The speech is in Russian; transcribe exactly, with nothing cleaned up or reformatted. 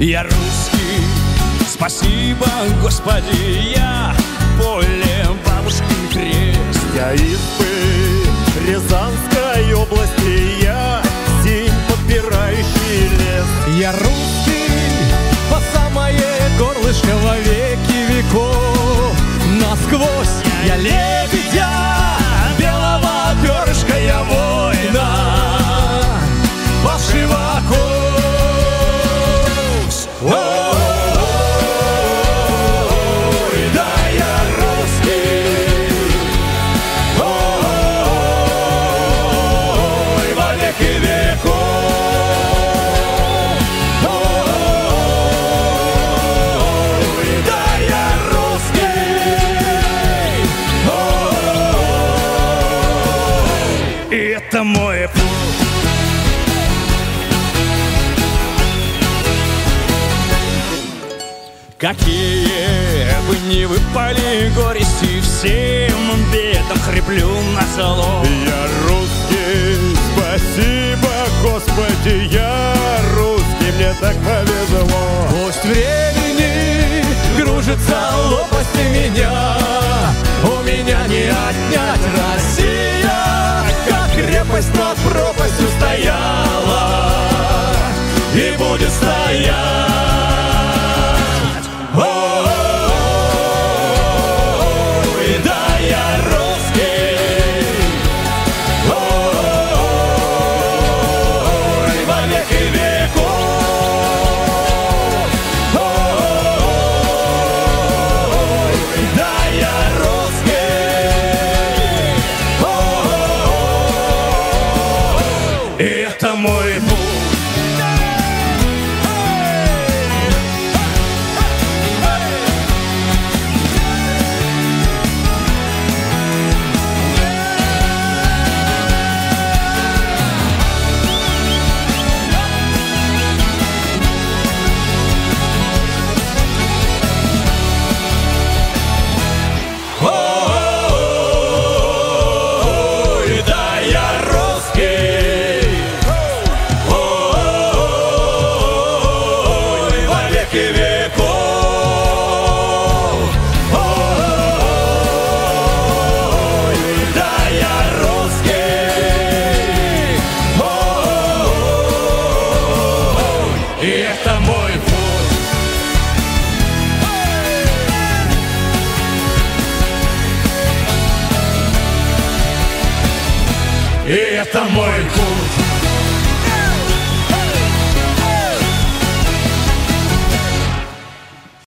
Я русский, спасибо, Господи, я поле бабушкин крест. Я из Рязанской области, я синь подпирающий лес. Я русский по самое горлышко во веки веков. Насквозь я лебедя белого перышка, я воина павшего коз. Ой, да я русский, ой, во веки веков. Ой, да я русский, ой, Это мой путь. Какие бы ни выпали горести, всем бедам хриплю назло. Я русский, спасибо, Господи, я русский, мне так повезло. пусть времени кружится лопасти меня, у меня не отнять. Россия, как крепость над пропастью стояла и будет стоять. Ой, да я русский, ой, во веки веков. Ой, да я русский, ой, Это мой путь. Ой, да я русский, ой, во веки веков. Ой, да я русский, ой, и это мой путь. И это мой путь.